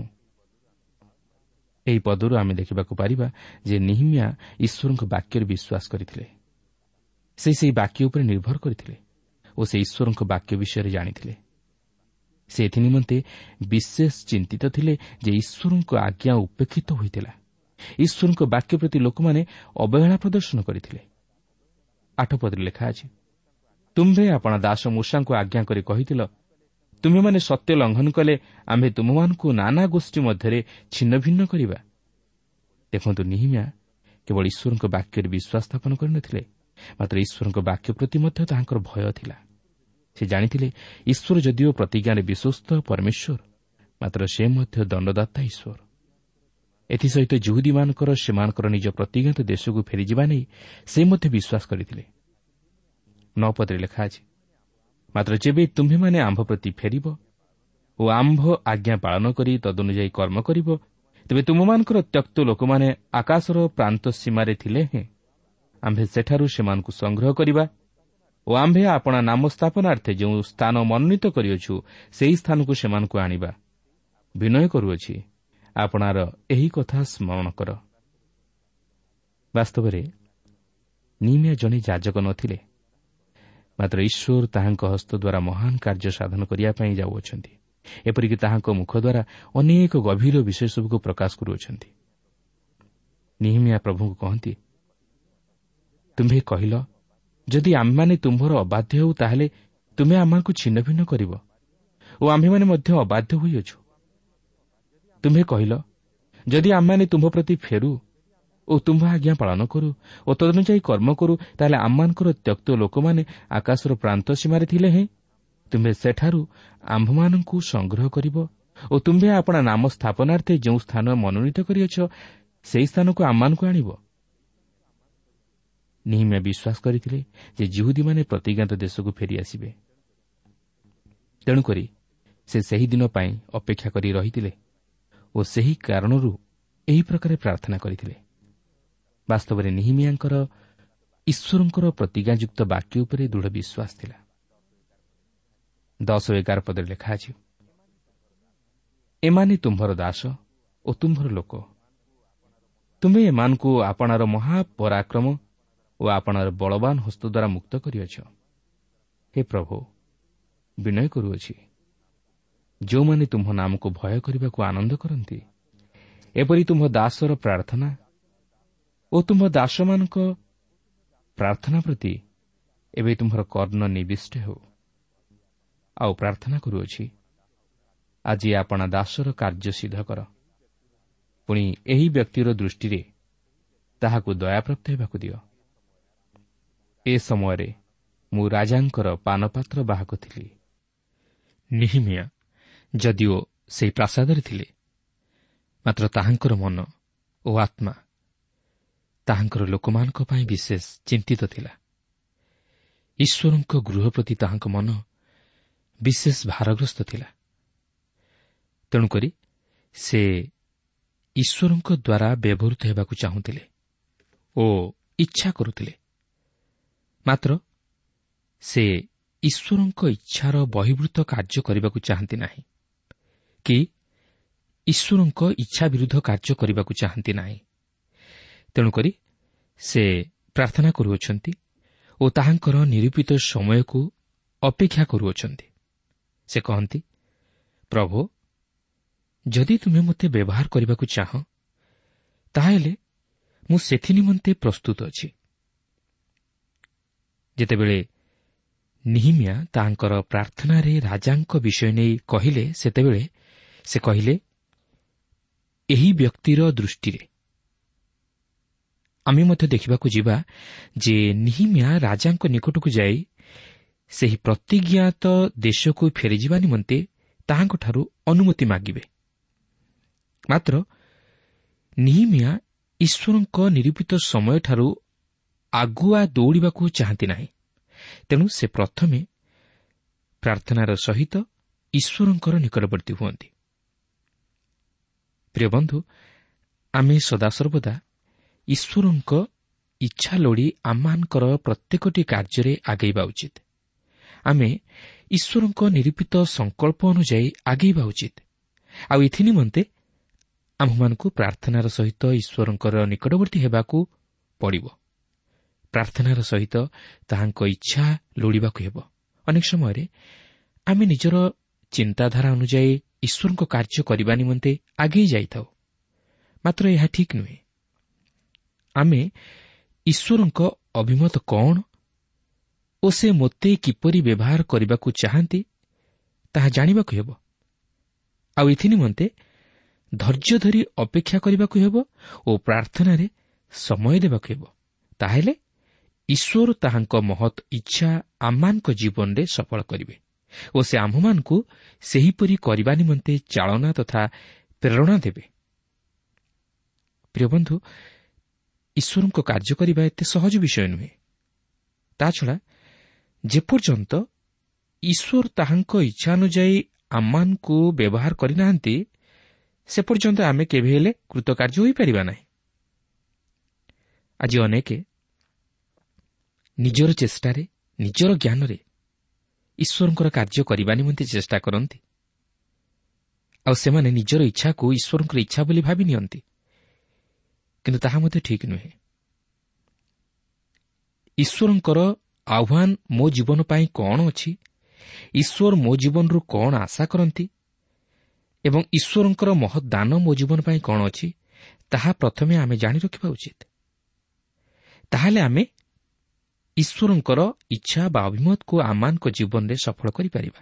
ଏହି ପଦରୁ ଆମେ ଦେଖିବାକୁ ପାରିବା ଯେ ନେହେମିୟା ଈଶ୍ୱରଙ୍କ ବାକ୍ୟରେ ବିଶ୍ୱାସ କରିଥିଲେ। ସେ ସେହି ବାକ୍ୟ ଉପରେ ନିର୍ଭର କରିଥିଲେ ଓ ସେ ଈଶ୍ୱରଙ୍କ ବାକ୍ୟ ବିଷୟରେ ଜାଣିଥିଲେ। ସେ ଏଥି ନିମନ୍ତେ ବିଶେଷ ଚିନ୍ତିତ ଥିଲେ ଯେ ଈଶ୍ୱରଙ୍କ ଆଜ୍ଞା ଉପେକ୍ଷିତ ହୋଇଥିଲା। ଈଶ୍ୱରଙ୍କ ବାକ୍ୟ ପ୍ରତି ଲୋକମାନେ ଅବହେଳା ପ୍ରଦର୍ଶନ କରିଥିଲେ। ଆଠ ପଦରେ ଲେଖା ଅଛି, ତୁମ୍ଭେ ଆପଣା ଦାସ ମୂଷାଙ୍କୁ ଆଜ୍ଞା କରି କହିଥିଲ, ତୁମେମାନେ ସତ୍ୟ ଲଙ୍ଘନ କଲେ ଆମ୍ଭେ ତୁମମାନଙ୍କୁ ନାନା ଗୋଷ୍ଠୀ ମଧ୍ୟରେ ଛିନ୍ନ ଭିନ୍ନ କରିବା। ଦେଖନ୍ତୁ, ନେହେମିୟା କେବଳ ଈଶ୍ୱରଙ୍କ ବାକ୍ୟରେ ବିଶ୍ୱାସ ସ୍ଥାପନ କରିନଥିଲେ, ମାତ୍ର ଈଶ୍ୱରଙ୍କ ବାକ୍ୟ ପ୍ରତି ମଧ୍ୟ ତାହାଙ୍କର ଭୟ ଥିଲା। ସେ ଜାଣିଥିଲେ ଈଶ୍ୱର ଯଦିଓ ପ୍ରତିଜ୍ଞାରେ ବିଶ୍ୱସ୍ତ ପରମେଶ୍ୱର, ମାତ୍ର ସେ ମଧ୍ୟ ଦଣ୍ଡଦାତା ଈଶ୍ୱର। ଏଥିସହିତ ଯୁହୁଦୀମାନଙ୍କର ସେମାନଙ୍କର ନିଜ ପ୍ରତିଜ୍ଞାତ ଦେଶକୁ ଫେରିଯିବା ନେଇ ସେ ମଧ୍ୟ ବିଶ୍ୱାସ କରିଥିଲେ। ନଅ ପଦରେ ଲେଖା ଅଛି, ମାତ୍ର ଯେବେ ତୁମ୍ଭେମାନେ ଆମ୍ଭ ପ୍ରତି ଫେରିବ ଓ ଆମ୍ଭ ଆଜ୍ଞା ପାଳନ କରି ତଦନୁଯାୟୀ କର୍ମ କରିବ, ତେବେ ତୁମମାନଙ୍କର ତ୍ୟକ୍ତ ଲୋକମାନେ ଆକାଶର ପ୍ରାନ୍ତ ସୀମାରେ ଥିଲେ ହେଁ ଆମ୍ଭେ ସେଠାରୁ ସେମାନଙ୍କୁ ସଂଗ୍ରହ କରିବା ଓ ଆମ୍ଭେ ଆପଣା ନାମ ସ୍ଥାପନାର୍ଥେ ଯେଉଁ ସ୍ଥାନ ମନୋନୀତ କରିଅଛୁ, ସେହି ସ୍ଥାନକୁ ସେମାନଙ୍କୁ ଆଣିବା। ବିନୟ କରୁଅଛି, ଆପଣାର ଏହି କଥା ସ୍ମରଣ କର। ବାସ୍ତବରେ ନେହେମିୟା ଜଣେ ଯାଜକ ନ ଥିଲେ, ମାତ୍ର ଈଶ୍ୱର ତାହାଙ୍କ ହସ୍ତ ଦ୍ୱାରା ମହାନ କାର୍ଯ୍ୟ ସାଧନ କରିବା ପାଇଁ ଯାଉଅଛନ୍ତି। ଏପରିକି ତାହାଙ୍କ ମୁଖ ଦ୍ୱାରା ଅନେକ ଗଭୀର ବିଷୟ ସବୁକୁ ପ୍ରକାଶ କରୁଅଛନ୍ତି। ନେହେମିୟା ପ୍ରଭୁଙ୍କୁ କହନ୍ତି, ତୁମ୍ଭେ କହିଲ, ଯଦି ଆମ୍ଭେମାନେ ତୁମ୍ଭର ଅବାଧ୍ୟ ହେଉ, ତାହେଲେ ତୁମେ ଆମମାନଙ୍କୁ ଛିନ୍ନ ଭିନ୍ନ କରିବ ଓ ଆମ୍ଭେମାନେ ମଧ୍ୟ ଅବାଧ୍ୟ ହୋଇଅଛୁ। ତୁମ୍ଭେ କହିଲ, ଯଦି ଆମ୍ଭେମାନେ ତୁମ୍ଭ ପ୍ରତି ଫେରୁ ଓ ତୁମ୍ଭ ଆଜ୍ଞା ପାଳନ କରୁ ଓ ତଦନୁଯାୟୀ କର୍ମ କରୁ, ତାହେଲେ ଆମମାନଙ୍କର ତ୍ୟକ୍ତ ଲୋକମାନେ ଆକାଶର ପ୍ରାନ୍ତ ସୀମାରେ ଥିଲେ ହେଁ ତୁମ୍ଭେ ସେଠାରୁ ଆମ୍ଭମାନଙ୍କୁ ସଂଗ୍ରହ କରିବ ଓ ତୁମ୍ଭେ ଆପଣା ନାମ ସ୍ଥାପନାର୍ଥେ ଯେଉଁ ସ୍ଥାନ ମନୋନୀତ କରିଅଛ, ସେହି ସ୍ଥାନକୁ ଆମମାନଙ୍କୁ ଆଣିବ। ନେହେମିୟା ବିଶ୍ୱାସ କରିଥିଲେ ଯେ ଯୁହୁଦୀମାନେ ପ୍ରତିଜ୍ଞାତ ଦେଶକୁ ଫେରିଆସିବେ। ତେଣୁକରି ସେ ସେହି ଦିନ ପାଇଁ ଅପେକ୍ଷା କରି ରହିଥିଲେ ଓ ସେହି କାରଣରୁ ଏହି ପ୍ରକାର ପ୍ରାର୍ଥନା କରିଥିଲେ। ବାସ୍ତବରେ ନେହେମିୟାଙ୍କର ଈଶ୍ୱରଙ୍କର ପ୍ରତିଜ୍ଞାଯୁକ୍ତ ବାକ୍ୟ ଉପରେ ଦୃଢ଼ ବିଶ୍ୱାସ ଥିଲା। ଦଶ ଓ ଏଗାର ପଦରେ ଲେଖା ଅଛି, ଏମାନେ ତୁମ୍ଭର ଦାସ ଓ ତୁମ୍ଭର ଲୋକ, ତୁମେ ଏମାନଙ୍କୁ ଆପଣାର ମହାପରାକ୍ରମ ଓ ଆପଣାର ବଳବାନ ହସ୍ତ ଦ୍ୱାରା ମୁକ୍ତ କରିଅଛ। ହେ ପ୍ରଭୁ, ବିନୟ କରୁଅଛି, ଯେଉଁମାନେ ତୁମ୍ଭ ନାମକୁ ଭୟ କରିବାକୁ ଆନନ୍ଦ କରନ୍ତି, ଏପରି ତୁମ୍ଭ ଦାସର ପ୍ରାର୍ଥନା ଓ ତୁମ୍ଭ ଦାସମାନଙ୍କ ପ୍ରାର୍ଥନା ପ୍ରତି ଏବେ ତୁମ୍ଭର କର୍ଣ୍ଣ ନିବିଷ୍ଟ ହେଉ। ଆଉ ପ୍ରାର୍ଥନା କରୁଅଛି, ଆଜି ଆପଣା ଦାସର କାର୍ଯ୍ୟ ସିଦ୍ଧ କର। ପୁଣି ଏହି ବ୍ୟକ୍ତିର ଦୃଷ୍ଟିରେ ତାହାକୁ ଦୟାପ୍ରାପ୍ତ ହେବାକୁ ଦିଅ। ଏ ସମୟରେ ମୁଁ ରାଜାଙ୍କର ପାନପାତ୍ର ବାହକ ଥିଲି। ନେହେମିୟା ଯଦିଓ ସେହି ପ୍ରାସାଦରେ ଥିଲେ, ମାତ୍ର ତାହାଙ୍କର ମନ ଓ ଆତ୍ମା ତାହାଙ୍କର ଲୋକମାନଙ୍କ ପାଇଁ ବିଶେଷ ଚିନ୍ତିତ ଥିଲା। ଈଶ୍ୱରଙ୍କ ଗୃହ ପ୍ରତି ତାହାଙ୍କ ମନ ବିଶେଷ ଭାରଗ୍ରସ୍ତ ଥିଲା। ତେଣୁକରି ସେ ଈଶ୍ୱରଙ୍କ ଦ୍ୱାରା ବ୍ୟବହୃତ ହେବାକୁ ଚାହୁଁଥିଲେ ଓ ଇଚ୍ଛା କରୁଥିଲେ। ମାତ୍ର ସେ ଈଶ୍ୱରଙ୍କ ଇଚ୍ଛାର ବହିର୍ଭୂତ କାର୍ଯ୍ୟ କରିବାକୁ ଚାହାନ୍ତି ନାହିଁ କି ଈଶ୍ୱରଙ୍କ ଇଚ୍ଛା ବିରୁଦ୍ଧ କାର୍ଯ୍ୟ କରିବାକୁ ଚାହାନ୍ତି ନାହିଁ। ତେଣୁକରି ସେ ପ୍ରାର୍ଥନା କରୁଅଛନ୍ତି ଓ ତାହାଙ୍କର ନିରୂପିତ ସମୟକୁ ଅପେକ୍ଷା କରୁଅଛନ୍ତି। ସେ କହନ୍ତି, ପ୍ରଭୁ, ଯଦି ତୁମେ ମୋତେ ବ୍ୟବହାର କରିବାକୁ ଚାହଁ, ତାହେଲେ ମୁଁ ସେଥି ନିମନ୍ତେ ପ୍ରସ୍ତୁତ ଅଛି। ଯେତେବେଳେ ନିହିମିଆ ତାହାଙ୍କର ପ୍ରାର୍ଥନାରେ ରାଜାଙ୍କ ବିଷୟ ନେଇ କହିଲେ, ସେତେବେଳେ ସେ କହିଲେ, ଏହି ବ୍ୟକ୍ତିର ଦୃଷ୍ଟିରେ ଆମେ ମଧ୍ୟ ଦେଖିବାକୁ ଯିବା ଯେ ନିହିମିଆ ରାଜାଙ୍କ ନିକଟକୁ ଯାଇ ସେହି ପ୍ରତିଜ୍ଞାତ ଦେଶକୁ ଫେରିଯିବା ନିମନ୍ତେ ତାହାଙ୍କଠାରୁ ଅନୁମତି ମାଗିବେ। ମାତ୍ର ନିହିମିଆ ଈଶ୍ୱରଙ୍କ ନିରୂପିତ ସମୟଠାରୁ ଆଗୁଆ ଦୌଡ଼ିବାକୁ ଚାହାନ୍ତି ନାହିଁ। ତେଣୁ ସେ ପ୍ରଥମେ ପ୍ରାର୍ଥନାର ସହିତ ଈଶ୍ୱରଙ୍କର ନିକଟବର୍ତ୍ତୀ ହୁଅନ୍ତି। ପ୍ରିୟ ବନ୍ଧୁ, ଆମେ ସଦାସର୍ବଦା ଈଶ୍ୱରଙ୍କ ଇଚ୍ଛା ଲୋଡ଼ି ଆମମାନଙ୍କର ପ୍ରତ୍ୟେକଟି କାର୍ଯ୍ୟରେ ଆଗେଇବା ଉଚିତ। ଆମେ ଈଶ୍ୱରଙ୍କ ନିରୂପିତ ସଂକଳ୍ପ ଅନୁଯାୟୀ ଆଗେଇବା ଉଚିତ। ଆଉ ଏଥି ନିମନ୍ତେ ଆମ୍ଭମାନଙ୍କୁ ପ୍ରାର୍ଥନାର ସହିତ ଈଶ୍ୱରଙ୍କର ନିକଟବର୍ତ୍ତୀ ହେବାକୁ ପଡ଼ିବ। ପ୍ରାର୍ଥନାର ସହିତ ତାହାଙ୍କ ଇଚ୍ଛା ଲୋଡ଼ିବାକୁ ହେବ। ଅନେକ ସମୟରେ ଆମେ ନିଜର ଚିନ୍ତାଧାରା ଅନୁଯାୟୀ ଈଶ୍ୱରଙ୍କ କାର୍ଯ୍ୟ କରିବା ନିମନ୍ତେ ଆଗେଇ ଯାଇଥାଉ। ମାତ୍ର ଏହା ଠିକ୍ ନୁହେଁ। ଆମେ ଈଶ୍ୱରଙ୍କ ଅଭିମତ କ'ଣ ଓ ସେ ମୋତେ କିପରି ବ୍ୟବହାର କରିବାକୁ ଚାହାନ୍ତି, ତାହା ଜାଣିବାକୁ ହେବ। ଆଉ ଏଥି ନିମନ୍ତେ ଧୈର୍ଯ୍ୟ ଧରି ଅପେକ୍ଷା କରିବାକୁ ହେବ ଓ ପ୍ରାର୍ଥନାରେ ସମୟ ଦେବାକୁ ହେବ। ତାହେଲେ ଈଶ୍ୱର ତାହାଙ୍କ ମହତ୍ ଇଚ୍ଛା ଆମମାନଙ୍କ ଜୀବନରେ ସଫଳ କରିବେ ଓ ସେ ଆମ୍ଭମାନଙ୍କୁ ସେହିପରି କରିବା ନିମନ୍ତେ ଚାଳନା ତଥା ପ୍ରେରଣା ଦେବେ। ପ୍ରିୟ ବନ୍ଧୁ, ଈଶ୍ୱରଙ୍କ କାର୍ଯ୍ୟ କରିବା ଏତେ ସହଜ ବିଷୟ ନୁହେଁ। ତାଛଡ଼ା ଯେପର୍ଯ୍ୟନ୍ତ ଈଶ୍ୱର ତାହାଙ୍କ ଇଚ୍ଛା ଅନୁଯାୟୀ ଆମମାନଙ୍କୁ ବ୍ୟବହାର କରିନାହାନ୍ତି, ସେ ପର୍ଯ୍ୟନ୍ତ ଆମେ କେବେ ହେଲେ କୃତକାର୍ଯ୍ୟ ହୋଇପାରିବା ନାହିଁ। ଆଜି ଅନେକ ନିଜର ଚେଷ୍ଟାରେ, ନିଜର ଜ୍ଞାନରେ ଈଶ୍ୱରଙ୍କର କାର୍ଯ୍ୟ କରିବା ନିମନ୍ତେ ଚେଷ୍ଟା କରନ୍ତି। ଆଉ ସେମାନେ ନିଜର ଇଚ୍ଛାକୁ ଈଶ୍ୱରଙ୍କର ଇଚ୍ଛା ବୋଲି ଭାବି ନିଅନ୍ତି। କିନ୍ତୁ ତାହା ମଧ୍ୟ ଠିକ୍ ନୁହେଁ। ଈଶ୍ୱରଙ୍କର ଆହ୍ୱାନ ମୋ ଜୀବନ ପାଇଁ କ'ଣ ଅଛି, ଈଶ୍ୱର ମୋ ଜୀବନରୁ କ'ଣ ଆଶା କରନ୍ତି ଏବଂ ଈଶ୍ୱରଙ୍କର ମହତ୍ ଦାନ ମୋ ଜୀବନ ପାଇଁ କ'ଣ ଅଛି, ତାହା ପ୍ରଥମେ ଆମେ ଜାଣି ରଖିବା ଉଚିତ। ତାହେଲେ ଆମେ ଈଶ୍ୱରଙ୍କର ଇଚ୍ଛା ବା ଅଭିମତକୁ ଆମମାନଙ୍କ ଜୀବନରେ ସଫଳ କରିପାରିବା।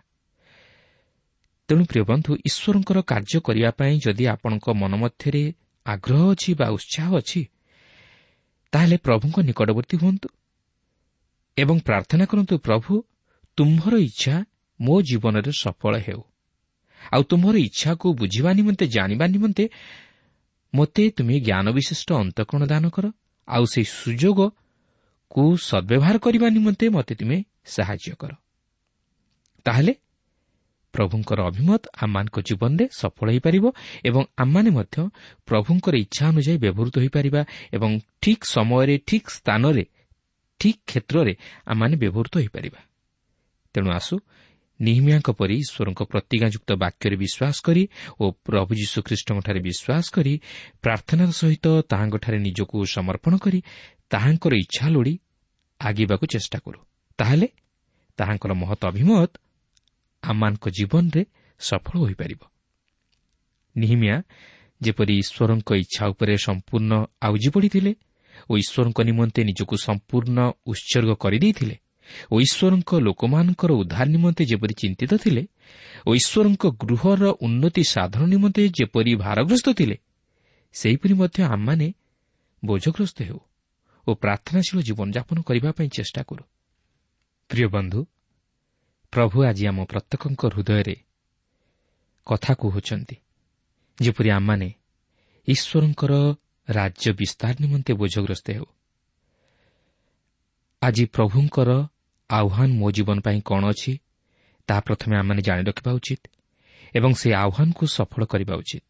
ତେଣୁ ପ୍ରିୟ ବନ୍ଧୁ, ଈଶ୍ୱରଙ୍କର କାର୍ଯ୍ୟ କରିବା ପାଇଁ ଯଦି ଆପଣଙ୍କ ମନ ମଧ୍ୟରେ ଆଗ୍ରହ ଅଛି ବା ଉତ୍ସାହ ଅଛି, ତାହେଲେ ପ୍ରଭୁଙ୍କ ନିକଟବର୍ତ୍ତୀ ହୁଅନ୍ତୁ ଏବଂ ପ୍ରାର୍ଥନା କରନ୍ତୁ, ପ୍ରଭୁ, ତୁମ୍ଭର ଇଚ୍ଛା ମୋ ଜୀବନରେ ସଫଳ ହେଉ। ଆଉ ତୁମ୍ଭର ଇଚ୍ଛାକୁ ବୁଝିବା ନିମନ୍ତେ, ଜାଣିବା ନିମନ୍ତେ ମୋତେ ତୁମେ ଜ୍ଞାନ ବିଶିଷ୍ଟ ଅନ୍ତଃକରଣ ଦାନ କର। ଆଉ ସେହି ସୁଯୋଗକୁ ସଦ୍ବ୍ୟବହାର କରିବା ନିମନ୍ତେ ମୋତେ ତୁମେ ସାହାଯ୍ୟ କର। ତାହେଲେ ପ୍ରଭୁଙ୍କର ଅଭିମତ ଆମମାନଙ୍କ ଜୀବନରେ ସଫଳ ହୋଇପାରିବ ଏବଂ ଆମମାନେ ମଧ୍ୟ ପ୍ରଭୁଙ୍କର ଇଚ୍ଛା ଅନୁଯାୟୀ ବ୍ୟବହୃତ ହୋଇପାରିବା ଏବଂ ଠିକ୍ ସମୟରେ, ଠିକ୍ ସ୍ଥାନରେ, ଠିକ୍ କ୍ଷେତ୍ରରେ ଆମମାନେ ବ୍ୟବହୃତ ହୋଇପାରିବା। ତେଣୁ ଆସୁ ନିହିମିଆଙ୍କ ପରି ଈଶ୍ୱରଙ୍କ ପ୍ରତିଜ୍ଞାଯୁକ୍ତ ବାକ୍ୟରେ ବିଶ୍ୱାସ କରି ଓ ପ୍ରଭୁ ଯୀଶୁଖ୍ରୀଷ୍ଟଙ୍କଠାରେ ବିଶ୍ୱାସ କରି ପ୍ରାର୍ଥନାର ସହିତ ତାହାଙ୍କଠାରେ ନିଜକୁ ସମର୍ପଣ କରି ତାହାଙ୍କର ଇଚ୍ଛା ଲୋଡ଼ି ଆଗେଇବାକୁ ଚେଷ୍ଟା କରୁ। ତାହେଲେ ତାହାଙ୍କର ମହତ୍ ଅଭିମତ ଆମମାନଙ୍କ ଜୀବନରେ ସଫଳ ହୋଇପାରିବ। ନିହିମିଆ ଯେପରି ଈଶ୍ୱରଙ୍କ ଇଚ୍ଛା ଉପରେ ସମ୍ପୂର୍ଣ୍ଣ ଆଉଜି ପଡ଼ିଥିଲେ ଓ ଈଶ୍ୱରଙ୍କ ନିମନ୍ତେ ନିଜକୁ ସମ୍ପୂର୍ଣ୍ଣ ଉତ୍ସର୍ଗ କରିଦେଇଥିଲେ ଓ ଈଶ୍ୱରଙ୍କ ଲୋକମାନଙ୍କର ଉଦ୍ଧାର ନିମନ୍ତେ ଯେପରି ଚିନ୍ତିତ ଥିଲେ ଓ ଈଶ୍ୱରଙ୍କ ଗୃହର ଉନ୍ନତି ସାଧନ ନିମନ୍ତେ ଯେପରି ଭାରଗ୍ରସ୍ତ ଥିଲେ, ସେହିପରି ମଧ୍ୟ ଆମମାନେ ବୋଝଗ୍ରସ୍ତ ହେଉ ଓ ପ୍ରାର୍ଥନାଶୀଳ ଜୀବନଯାପନ କରିବା ପାଇଁ ଚେଷ୍ଟା କରୁ। ପ୍ରିୟ ବନ୍ଧୁ, ପ୍ରଭୁ ଆଜି ଆମ ପ୍ରତ୍ୟେକଙ୍କ ହୃଦୟରେ କଥା କହୁଛନ୍ତି, ଯେପରି ଆମମାନେ ଈଶ୍ୱରଙ୍କର ରାଜ୍ୟ ବିସ୍ତାର ନିମନ୍ତେ ବୋଝଗ୍ରସ୍ତ ହେଉ। ଆଜି ପ୍ରଭୁଙ୍କର ଆହ୍ୱାନ ମୋ ଜୀବନ ପାଇଁ କ'ଣ ଅଛି ତାହା ପ୍ରଥମେ ଆମମାନେ ଜାଣି ରଖିବା ଉଚିତ ଏବଂ ସେ ଆହ୍ୱାନକୁ ସଫଳ କରିବା ଉଚିତ।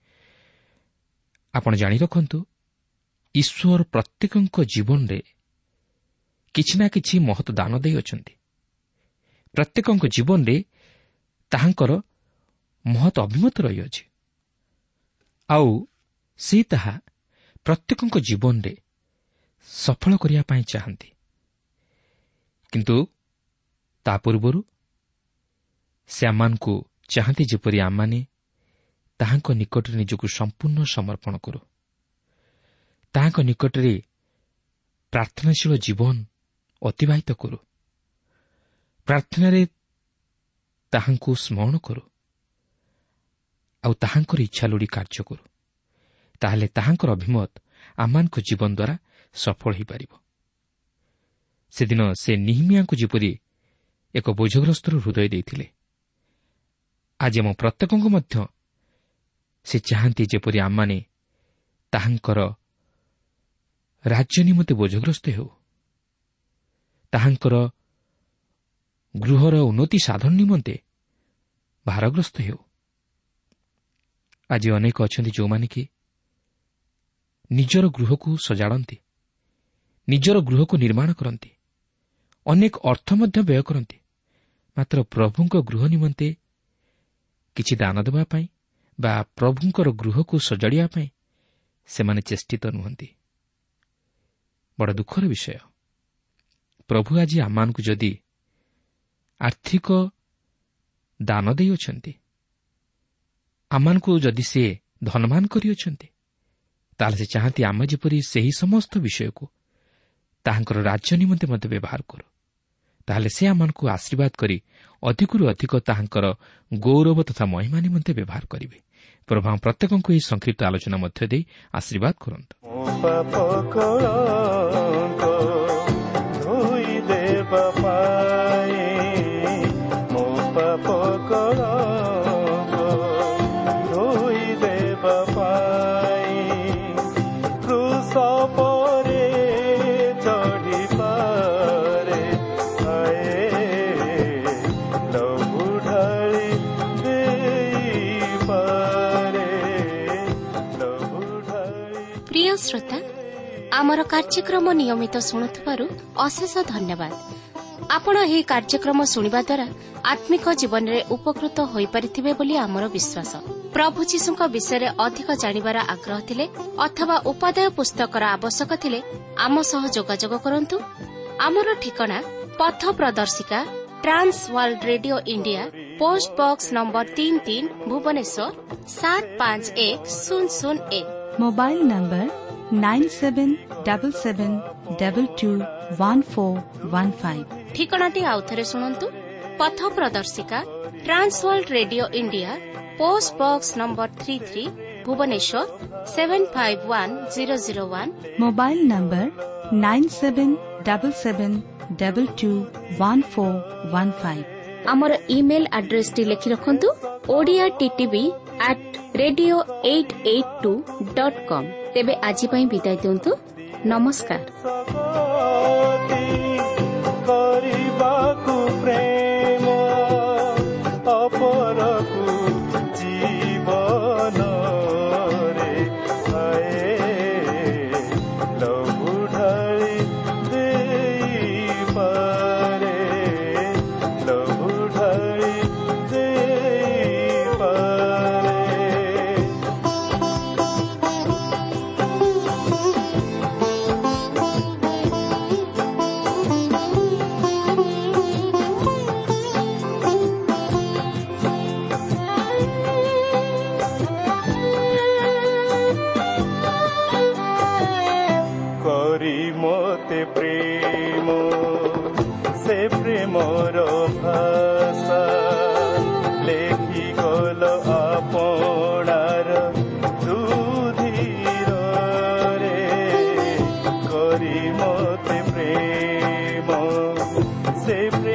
ଆପଣ ଜାଣି ରଖନ୍ତୁ, ଈଶ୍ୱର ପ୍ରତ୍ୟେକଙ୍କ ଜୀବନରେ କିଛି ନା କିଛି ମହତ୍ ଦାନ ଦେଇଅଛନ୍ତି। ପ୍ରତ୍ୟେକଙ୍କ ଜୀବନରେ ତାହାଙ୍କର ମହତ୍ ଅଭିମତ ରହିଅଛି, ଆଉ ସେ ତାହା ପ୍ରତ୍ୟେକଙ୍କ ଜୀବନରେ ସଫଳ କରିବା ପାଇଁ ଚାହାନ୍ତି। କିନ୍ତୁ ତା ପୂର୍ବରୁ ସେ ଆମମାନଙ୍କୁ ଚାହାନ୍ତି ଯେପରି ଆମମାନେ ତାହାଙ୍କ ନିକଟରେ ନିଜକୁ ସମ୍ପୂର୍ଣ୍ଣ ସମର୍ପଣ କରୁ, ତାହାଙ୍କ ନିକଟରେ ପ୍ରାର୍ଥନାଶୀଳ ଜୀବନ ଅତିବାହିତ କରୁ, ପ୍ରାର୍ଥନାରେ ତାହାଙ୍କୁ ସ୍ମରଣ କରୁ, ଆଉ ତାହାଙ୍କର ଇଚ୍ଛା ଲୋଡ଼ି କାର୍ଯ୍ୟ କରୁ। ତାହେଲେ ତାହାଙ୍କର ଅଭିମତ ଆମମାନଙ୍କ ଜୀବନ ଦ୍ୱାରା ସଫଳ ହୋଇପାରିବ। ସେଦିନ ସେ ନିହିମିଆଙ୍କୁ ଯେପରି ଏକ ବୋଝଗ୍ରସ୍ତର ହୃଦୟ ଦେଇଥିଲେ, ଆଜି ଆମ ପ୍ରତ୍ୟେକଙ୍କୁ ମଧ୍ୟ ସେ ଚାହାନ୍ତି ଯେପରି ଆମମାନେ ତାହାଙ୍କର ରାଜ୍ୟ ନିମନ୍ତେ ବୋଝଗ୍ରସ୍ତ ହେଉ, ତାହାଙ୍କର ଗୃହର ଉନ୍ନତି ସାଧନ ନିମନ୍ତେ ଭାରଗ୍ରସ୍ତ ହେଉ। ଆଜି ଅନେକ ଅଛନ୍ତି ଯେଉଁମାନେ କି ନିଜର ଗୃହକୁ ସଜାଡ଼ନ୍ତି, ନିଜର ଗୃହକୁ ନିର୍ମାଣ କରନ୍ତି, ଅନେକ ଅର୍ଥ ମଧ୍ୟ ବ୍ୟୟ କରନ୍ତି, ମାତ୍ର ପ୍ରଭୁଙ୍କ ଗୃହ ନିମନ୍ତେ କିଛି ଦାନ ଦେବା ପାଇଁ ବା ପ୍ରଭୁଙ୍କର ଗୃହକୁ ସଜାଡ଼ିବା ପାଇଁ ସେମାନେ ଚେଷ୍ଟିତ ନୁହନ୍ତି। ବଡ଼ ଦୁଃଖର ବିଷୟ। ପ୍ରଭୁ ଆଜି ଆମମାନଙ୍କୁ ଯଦି ଆର୍ଥିକ ଦାନ ଦେଇଅଛନ୍ତି, ଆମମାନଙ୍କୁ ଯଦି ସେ ଧନମାନ କରିଅଛନ୍ତି, ତାହେଲେ ସେ ଚାହାନ୍ତି ଆମେ ଯେପରି ସେହି ସମସ୍ତ ବିଷୟକୁ ତାହାଙ୍କର ରାଜ୍ୟ ନିମନ୍ତେ ମଧ୍ୟ ବ୍ୟବହାର କରୁ। ତାହେଲେ ସେ ଆମମାନଙ୍କୁ ଆଶୀର୍ବାଦ କରି ଅଧିକରୁ ଅଧିକ ତାହାଙ୍କର ଗୌରବ ତଥା ମହିମା ନିମନ୍ତେ ବ୍ୟବହାର କରିବେ। ପ୍ରଭୁ ଆମ ପ୍ରତ୍ୟେକଙ୍କୁ ଏହି ସଂକ୍ଷିପ୍ତ ଆଲୋଚନା ମଧ୍ୟ ଦେଇ ଆଶୀର୍ବାଦ କରନ୍ତୁ। শ্ରୋତା, ଆମର କାର୍ଯ୍ୟକ୍ରମ ନିୟମିତ ଶୁଣୁଥିବାରୁ ଅଶେଷ ଧନ୍ୟବାଦ। ଆପଣ ଏହି କାର୍ଯ୍ୟକ୍ରମ ଶୁଣିବା ଦ୍ୱାରା ଆତ୍ମିକ ଜୀବନରେ ଉପକୃତ ହୋଇପାରିଥିବେ ବୋଲି ଆମର ବିଶ୍ୱାସ। ପ୍ରଭୁ ଯୀଶୁଙ୍କ ବିଷୟରେ ଅଧିକ ଜାଣିବାର ଆଗ୍ରହ ଥିଲେ ଅଥବା ଉପାଦେୟ ପୁସ୍ତକର ଆବଶ୍ୟକ ଥିଲେ ଆମ ସହ ଯୋଗାଯୋଗ କରନ୍ତୁ। ଆମର ଠିକଣା ପଥ ପ୍ରଦର୍ଶିକା, Trans World Radio India, post box number ତିନି ତିନି, ଭୁବନେଶ୍ୱର ସାତ ପାଞ୍ଚ ଏକ ଶୂନ ଶୂନ ଏକ। Mobile number nine seven double seven double two one four one five. ଠିକଣାଟି ଆଉଥରେ ଶୁଣନ୍ତୁ। ପଥ ପ୍ରଦର୍ଶିକା, Trans World Radio India, post box number ତିନି ତିନି, Bhubaneswar seven five one zero zero one. Mobile number nine seven double seven double two one four one five. ଆମର ଇମେଲ୍ ଆଡ୍ରେସଟି ଲେଖି ରଖନ୍ତୁ, Odia TTV at radio eight eight two dot com. ତେବେ ଆଜି ପାଇଁ ବିଦାୟ ଦିଅନ୍ତୁ। ନମସ୍କାର। କରିବାକୁ ପ୍ରେମ ଅପରକୁ ଜୀବନରେ ଲହୁ ଢାଳି ଦେଇପାରେ, ଲହୁ ଢାଳି ଦେଇପାରେ। মতে প্রেম সে প্রেমর ভাষা লেখি গল আপনার দুধির রে। করি মতে প্রেম সে